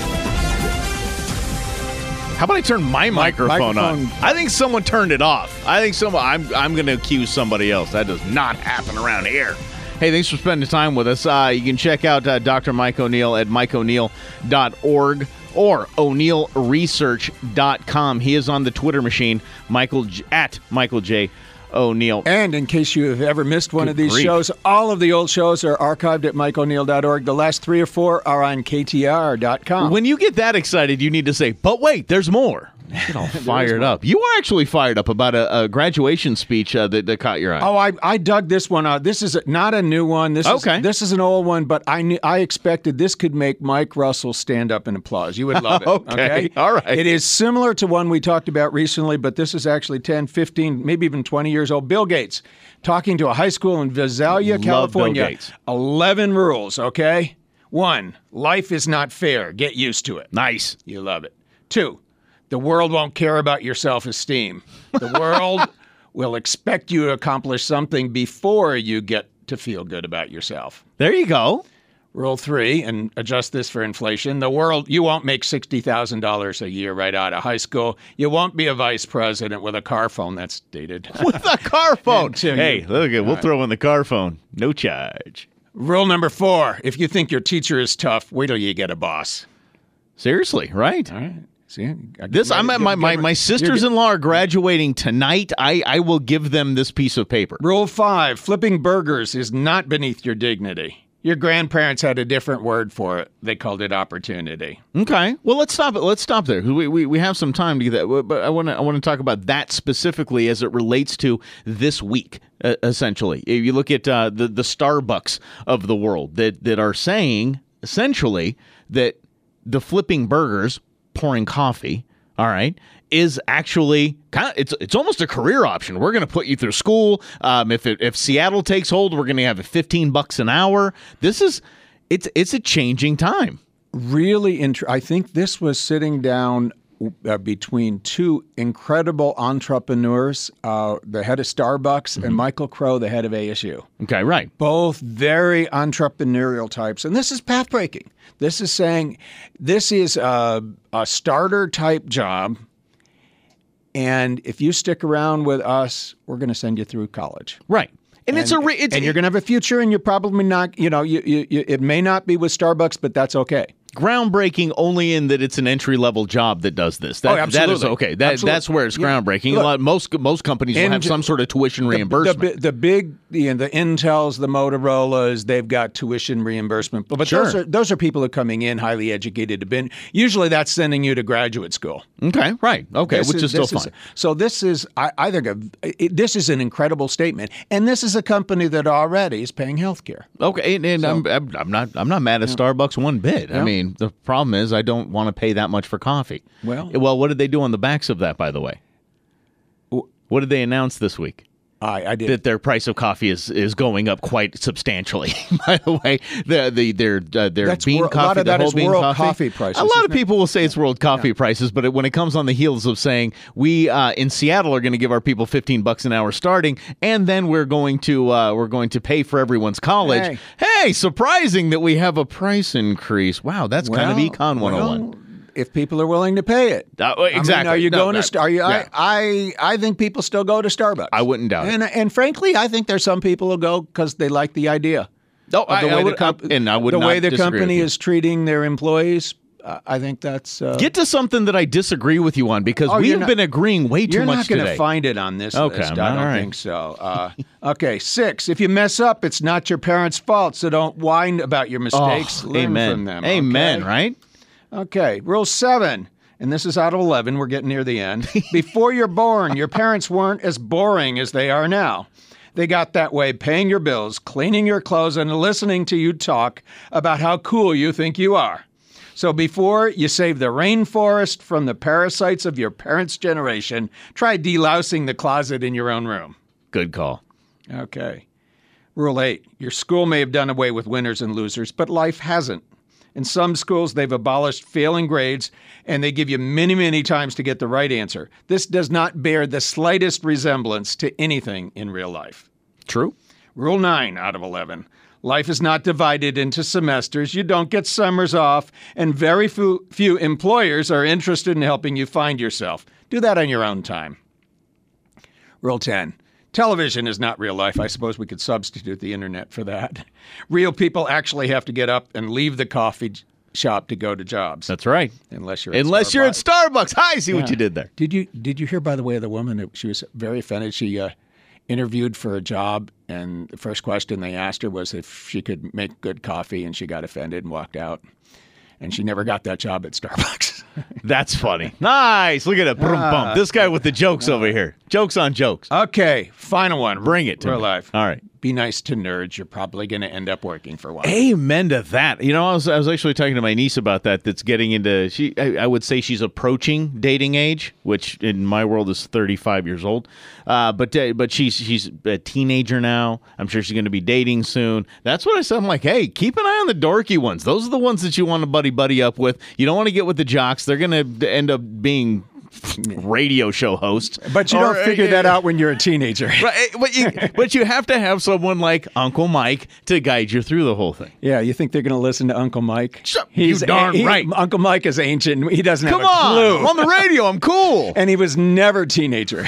[SPEAKER 2] How about I turn my microphone, on?
[SPEAKER 3] microphone-
[SPEAKER 2] I think someone turned it off. I think someone. I'm. I'm going to accuse somebody else. That does not happen around here. Hey, thanks for spending time with us. Uh, you can check out uh, Doctor Mike O'Neill at mike o'neill dot org or o'neill research dot com. He is on the Twitter machine, Michael J- at Michael J. O'Neill.
[SPEAKER 3] And in case you have ever missed one
[SPEAKER 2] Good
[SPEAKER 3] of these
[SPEAKER 2] grief.
[SPEAKER 3] shows, all of the old shows are archived at mike o'neill dot org. The last three or four are on k t r dot com.
[SPEAKER 2] When you get that excited, you need to say, but wait, there's more. Get all fired up. You are actually fired up about a, a graduation speech uh, that, that caught your eye.
[SPEAKER 3] Oh, I, I dug this one out. This is not a new one. This
[SPEAKER 2] Okay.
[SPEAKER 3] is this is an old one, but I knew, I expected this could make Mike Russell stand up and applause. You would love it.
[SPEAKER 2] Okay. All right.
[SPEAKER 3] It is similar to one we talked about recently, but this is actually ten, fifteen, maybe even twenty years old. Bill Gates talking to a high school in Visalia,
[SPEAKER 2] Love
[SPEAKER 3] California.
[SPEAKER 2] Bill Gates.
[SPEAKER 3] eleven rules, okay? One, life is not fair. Get used to it.
[SPEAKER 2] Nice.
[SPEAKER 3] You love it. Two, the world won't care about your self-esteem. The world will expect you to accomplish something before you get to feel good about yourself.
[SPEAKER 2] There you go.
[SPEAKER 3] Rule three, and adjust this for inflation, the world, you won't make sixty thousand dollars a year right out of high school. You won't be a vice president with a car phone. That's dated.
[SPEAKER 2] With a car phone.
[SPEAKER 3] Until you-
[SPEAKER 2] Hey, look at we'll throw in the car phone. No charge.
[SPEAKER 3] Rule number four, if you think your teacher is tough, wait till you get a boss.
[SPEAKER 2] Seriously, right?
[SPEAKER 3] All right. See,
[SPEAKER 2] This I'm at my, my, my sisters-in-law are graduating tonight. I, I will give them this piece of paper.
[SPEAKER 3] Rule five, flipping burgers is not beneath your dignity. Your grandparents had a different word for it. They called it opportunity.
[SPEAKER 2] Okay. Well, let's stop it. Let's stop there. We, we, we have some time to get that, but I want to I want to talk about that specifically as it relates to this week. Uh, essentially, if you look at uh, the the Starbucks of the world that that are saying essentially that the flipping burgers, pouring coffee, all right, is actually kind of it's it's almost a career option. We're going to put you through school. Um, if it, if Seattle takes hold, we're going to have it fifteen bucks an hour. This is it's it's a changing time.
[SPEAKER 3] Really, int- I think this was sitting down uh, between two incredible entrepreneurs, uh, the head of Starbucks mm-hmm. and Michael Crow, the head of A S U.
[SPEAKER 2] Okay, right.
[SPEAKER 3] Both very entrepreneurial types, and this is path breaking. This is saying this is a, a starter type job. And if you stick around with us, we're going to send you through college.
[SPEAKER 2] Right. And,
[SPEAKER 3] and
[SPEAKER 2] it's a re- it's,
[SPEAKER 3] and you're going to have a future, and you're probably not, you know, you, you, you, it may not be with Starbucks, but that's okay.
[SPEAKER 2] Groundbreaking only in that it's an entry-level job that does this. That,
[SPEAKER 3] oh, absolutely.
[SPEAKER 2] That is okay. That,
[SPEAKER 3] absolutely.
[SPEAKER 2] That's where it's groundbreaking.
[SPEAKER 3] Look,
[SPEAKER 2] a lot, most most companies will have some sort of tuition
[SPEAKER 3] the,
[SPEAKER 2] reimbursement.
[SPEAKER 3] The, the, the big, the, the Intels, the Motorola's, they've got tuition reimbursement. But, but
[SPEAKER 2] sure.
[SPEAKER 3] those are those are people who are coming in highly educated. Have been usually that's sending you to graduate school.
[SPEAKER 2] Okay, right. Okay,
[SPEAKER 3] this
[SPEAKER 2] which is, is still
[SPEAKER 3] is,
[SPEAKER 2] fine.
[SPEAKER 3] So this is, I, I think, a, it, this is an incredible statement, and this is a company that already is paying health care.
[SPEAKER 2] Okay, and, and so, I'm, I'm not I'm not mad at yeah. Starbucks one bit. Yeah. I mean, the problem is I don't want to pay that much for coffee.
[SPEAKER 3] Well,
[SPEAKER 2] well, what did they do on the backs of that, by the way? What did they announce this week?
[SPEAKER 3] I, I did.
[SPEAKER 2] That their price of coffee is, is going up quite substantially. By the way, the the their uh, their
[SPEAKER 3] That's
[SPEAKER 2] bean
[SPEAKER 3] wor-
[SPEAKER 2] coffee,
[SPEAKER 3] a lot of
[SPEAKER 2] the
[SPEAKER 3] that
[SPEAKER 2] whole
[SPEAKER 3] is
[SPEAKER 2] bean
[SPEAKER 3] world
[SPEAKER 2] coffee.
[SPEAKER 3] coffee prices.
[SPEAKER 2] A lot of
[SPEAKER 3] it?
[SPEAKER 2] people will say it's world coffee
[SPEAKER 3] yeah.
[SPEAKER 2] prices, but it, when it comes on the heels of saying we uh, in Seattle are going to give our people fifteen bucks an hour starting, and then we're going to uh, we're going to pay for everyone's college.
[SPEAKER 3] Hey.
[SPEAKER 2] hey, surprising that we have a price increase. Wow, that's
[SPEAKER 3] well,
[SPEAKER 2] kind of Econ one oh one.
[SPEAKER 3] Well, if people are willing to pay it.
[SPEAKER 2] Uh, exactly.
[SPEAKER 3] I mean, are you
[SPEAKER 2] no,
[SPEAKER 3] going
[SPEAKER 2] no,
[SPEAKER 3] to Are you?
[SPEAKER 2] yeah.
[SPEAKER 3] I, I I think people still go to Starbucks.
[SPEAKER 2] I wouldn't doubt
[SPEAKER 3] and,
[SPEAKER 2] it.
[SPEAKER 3] And frankly, I think there's some people who go because they like the idea.
[SPEAKER 2] No, I,
[SPEAKER 3] the way
[SPEAKER 2] I would,
[SPEAKER 3] the comp-
[SPEAKER 2] I, and I would
[SPEAKER 3] the
[SPEAKER 2] not
[SPEAKER 3] way the
[SPEAKER 2] disagree
[SPEAKER 3] company
[SPEAKER 2] with you.
[SPEAKER 3] is treating their employees. Uh, I think that's uh,
[SPEAKER 2] Get to something that I disagree with you on because
[SPEAKER 3] oh,
[SPEAKER 2] we have
[SPEAKER 3] not,
[SPEAKER 2] been agreeing way too
[SPEAKER 3] you're
[SPEAKER 2] much
[SPEAKER 3] not
[SPEAKER 2] today.
[SPEAKER 3] to find it on this
[SPEAKER 2] okay,
[SPEAKER 3] list.
[SPEAKER 2] all
[SPEAKER 3] I don't
[SPEAKER 2] right.
[SPEAKER 3] think so. Uh, okay, six. If you mess up, it's not your parents' fault, so don't whine about your mistakes.
[SPEAKER 2] Oh,
[SPEAKER 3] Learn
[SPEAKER 2] amen.
[SPEAKER 3] from them.
[SPEAKER 2] Amen.
[SPEAKER 3] Okay?
[SPEAKER 2] Right?
[SPEAKER 3] Okay. Rule seven. And this is out of eleven. We're getting near the end. Before you're born, your parents weren't as boring as they are now. They got that way paying your bills, cleaning your clothes, and listening to you talk about how cool you think you are. So before you save the rainforest from the parasites of your parents' generation, try delousing the closet in your own room.
[SPEAKER 2] Good call.
[SPEAKER 3] Okay. Rule eight. Your school may have done away with winners and losers, but life hasn't. In some schools, they've abolished failing grades, and they give you many, many times to get the right answer. This does not bear the slightest resemblance to anything in real life.
[SPEAKER 2] True.
[SPEAKER 3] Rule nine out of eleven. Life is not divided into semesters. You don't get summers off, and very few, few employers are interested in helping you find yourself. Do that on your own time. Rule ten. Television is not real life. I suppose we could substitute the internet for that. Real people actually have to get up and leave the coffee shop to go to jobs.
[SPEAKER 2] That's right.
[SPEAKER 3] Unless you're at
[SPEAKER 2] Unless
[SPEAKER 3] Starbucks.
[SPEAKER 2] you're at Starbucks. Hi, I see
[SPEAKER 3] Yeah.
[SPEAKER 2] what you did there.
[SPEAKER 3] Did you did you hear, by the way, of the woman? She was very offended. She uh, interviewed for a job, and the first question they asked her was if she could make good coffee, and she got offended and walked out. And she never got that job at Starbucks.
[SPEAKER 2] That's funny. Nice. Look at that. Brum,
[SPEAKER 3] Ah.
[SPEAKER 2] bum. This guy with the jokes over here. Jokes on jokes.
[SPEAKER 3] Okay, final one.
[SPEAKER 2] Bring it to
[SPEAKER 3] Real
[SPEAKER 2] me.
[SPEAKER 3] life.
[SPEAKER 2] All right.
[SPEAKER 3] Be nice to nerds. You're probably going to end up working for one.
[SPEAKER 2] Amen to that. You know, I was I was actually talking to my niece about that. That's getting into she. I, I would say she's approaching dating age, which in my world is thirty-five years old. Uh, but uh, but she's she's a teenager now. I'm sure she's going to be dating soon. That's what I said. I'm like, hey, keep an eye on the dorky ones. Those are the ones that you want to buddy buddy up with. You don't want to get with the jocks. They're going to end up being radio show hosts.
[SPEAKER 3] But you
[SPEAKER 2] Or,
[SPEAKER 3] don't figure
[SPEAKER 2] uh,
[SPEAKER 3] that out when you're a teenager.
[SPEAKER 2] Right, but you, but you have to have someone like Uncle Mike to guide you through the whole thing.
[SPEAKER 3] Yeah, you think they're going to listen to Uncle Mike?
[SPEAKER 2] Shut- you
[SPEAKER 3] He's
[SPEAKER 2] darn
[SPEAKER 3] he-
[SPEAKER 2] right.
[SPEAKER 3] Uncle Mike is ancient. He doesn't
[SPEAKER 2] Come
[SPEAKER 3] have a
[SPEAKER 2] on,
[SPEAKER 3] clue.
[SPEAKER 2] I'm on the radio. I'm cool.
[SPEAKER 3] And he was never a teenager,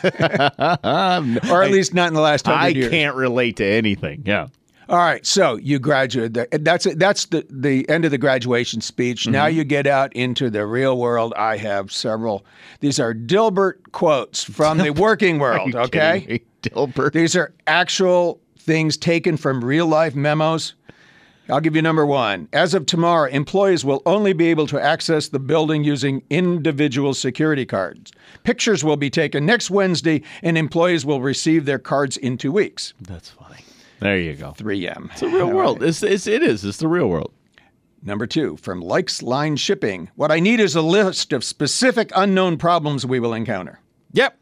[SPEAKER 3] or at least not in the last hundred
[SPEAKER 2] I
[SPEAKER 3] years.
[SPEAKER 2] can't relate to anything. Yeah.
[SPEAKER 3] All right, so you graduate. That's it. That's the the end of the graduation speech.
[SPEAKER 2] Mm-hmm.
[SPEAKER 3] Now you get out into the real world. I have several. These are Dilbert quotes from the working world.
[SPEAKER 2] Are you
[SPEAKER 3] Okay,
[SPEAKER 2] kidding me? Dilbert.
[SPEAKER 3] these are actual things taken from real life memos. I'll give you number one. As of tomorrow, employees will only be able to access the building using individual security cards. Pictures will be taken next Wednesday, and employees will receive their cards in two weeks.
[SPEAKER 2] That's funny. There you go.
[SPEAKER 3] three M.
[SPEAKER 2] It's the real
[SPEAKER 3] All
[SPEAKER 2] world.
[SPEAKER 3] right.
[SPEAKER 2] It's, it's, it is. It's the real world.
[SPEAKER 3] Number two, from Likes Line Shipping. What I need is a list of specific unknown problems we will encounter.
[SPEAKER 2] Yep.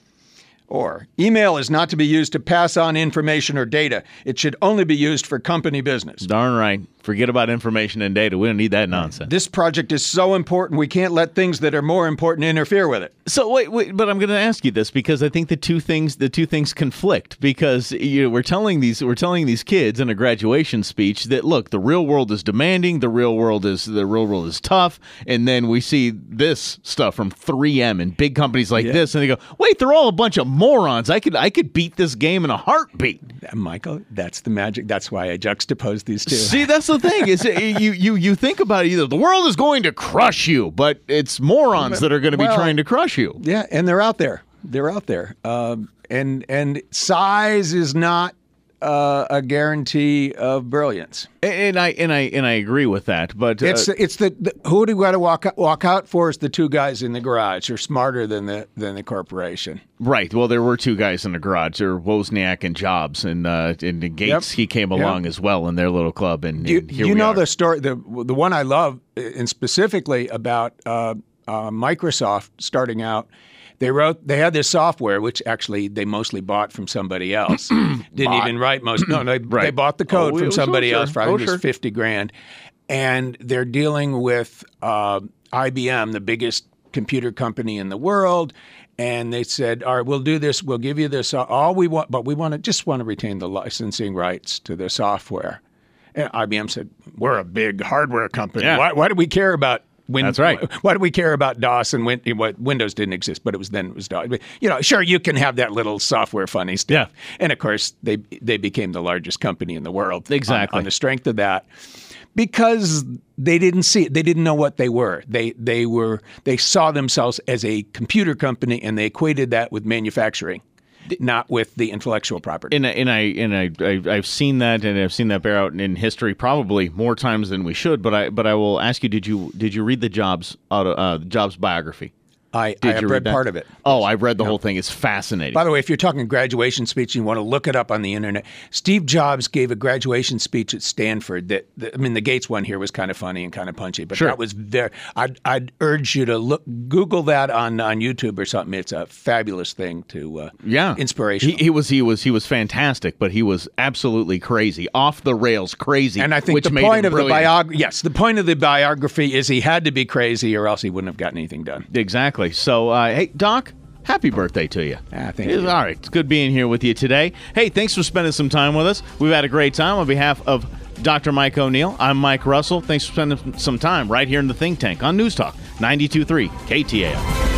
[SPEAKER 3] Or, email is not to be used to pass on information or data. It should only be used for company business.
[SPEAKER 2] Darn right. Forget about information and data. We don't need that nonsense.
[SPEAKER 3] This project is so important, we can't let things that are more important interfere with it.
[SPEAKER 2] So wait, wait, but I'm going to ask you this because I think the two things the two things conflict because you know, we're telling these we're telling these kids in a graduation speech that look, the real world is demanding, the real world is the real world is tough, and then we see this stuff from three M and big companies like
[SPEAKER 3] Yeah.
[SPEAKER 2] this, and they go, wait, they're all a bunch of morons. I could I could beat this game in a heartbeat.
[SPEAKER 3] Michael, that's the magic. That's why I juxtapose these two.
[SPEAKER 2] See, that's the thing is it, you you you think about it, either the world is going to crush you, but it's morons that are going to be
[SPEAKER 3] Well,
[SPEAKER 2] trying to crush you.
[SPEAKER 3] Yeah, and they're out there. They're out there. Um, and and size is not uh, a guarantee of brilliance.
[SPEAKER 2] And I and I and I agree with that, but uh,
[SPEAKER 3] It's it's the, the who do we got to walk out, walk out for is the two guys in the garage. They're smarter than the than the corporation.
[SPEAKER 2] right. Well, there were two guys in the garage. There were Wozniak and Jobs, and uh, and Gates.
[SPEAKER 3] Yep.
[SPEAKER 2] He came along
[SPEAKER 3] Yep.
[SPEAKER 2] as well in their little club, and,
[SPEAKER 3] You,
[SPEAKER 2] and here
[SPEAKER 3] you
[SPEAKER 2] we
[SPEAKER 3] know
[SPEAKER 2] are.
[SPEAKER 3] the story, the the one I love, and specifically about uh, uh, Microsoft starting out. They wrote. They had this software, which actually they mostly bought from somebody else. Didn't even write most. No, they
[SPEAKER 2] Right.
[SPEAKER 3] they bought the code
[SPEAKER 2] Oh,
[SPEAKER 3] from
[SPEAKER 2] oh,
[SPEAKER 3] somebody
[SPEAKER 2] sure,
[SPEAKER 3] else
[SPEAKER 2] sure.
[SPEAKER 3] for I think
[SPEAKER 2] Oh,
[SPEAKER 3] it was
[SPEAKER 2] sure.
[SPEAKER 3] fifty grand, and they're dealing with uh, I B M, the biggest computer company in the world. And they said, "All right, we'll do this. We'll give you this. uh, All we want, but we want to just want to retain the licensing rights to the software." And I B M said, "We're a big hardware company.
[SPEAKER 2] Yeah.
[SPEAKER 3] Why, why do we care about Win-
[SPEAKER 2] That's right.
[SPEAKER 3] Why do we care about DOS and Win- what Windows didn't exist, but it was then it was DOS. But, you know, sure, you can have that little software funny stuff.
[SPEAKER 2] Yeah.
[SPEAKER 3] And of course, they they became the largest company in the world on-
[SPEAKER 2] Exactly.
[SPEAKER 3] on, the strength of that, because they didn't see it. They didn't know what they were. They they were they saw themselves as a computer company, and they equated that with manufacturing, not with the intellectual property.
[SPEAKER 2] And I, and I and I, I I've seen that, and I've seen that bear out in history probably more times than we should. But I but I will ask you: Did you did you read the Jobs auto, uh, Jobs biography?
[SPEAKER 3] I,
[SPEAKER 2] Did
[SPEAKER 3] I have
[SPEAKER 2] you
[SPEAKER 3] read
[SPEAKER 2] read that?
[SPEAKER 3] part of it.
[SPEAKER 2] Oh, I've read the whole thing. It's fascinating.
[SPEAKER 3] By the way, if you're talking graduation speech and you want to look it up on the internet, Steve Jobs gave a graduation speech at Stanford that, that I mean, the Gates one here was kind of funny and kind of punchy, but
[SPEAKER 2] Sure.
[SPEAKER 3] that was very, I'd, I'd urge you to look, Google that on, on YouTube or something. It's a fabulous thing to, uh,
[SPEAKER 2] Yeah,
[SPEAKER 3] inspirational.
[SPEAKER 2] He, he was he was he was fantastic, but he was absolutely crazy, off the rails, crazy.
[SPEAKER 3] and I think
[SPEAKER 2] which
[SPEAKER 3] the
[SPEAKER 2] made
[SPEAKER 3] point
[SPEAKER 2] him
[SPEAKER 3] of the
[SPEAKER 2] brilliant.
[SPEAKER 3] biography, yes, the point of the biography is he had to be crazy or else he wouldn't have gotten anything done.
[SPEAKER 2] Exactly. So, uh, hey, Doc, happy birthday to you.
[SPEAKER 3] Ah, thank
[SPEAKER 2] It's-
[SPEAKER 3] you.
[SPEAKER 2] All right, it's good being here with you today. Hey, thanks for spending some time with us. We've had a great time. On behalf of Doctor Mike O'Neill, I'm Mike Russell. Thanks for spending some time right here in the Think Tank on News Talk ninety-two point three K T A R.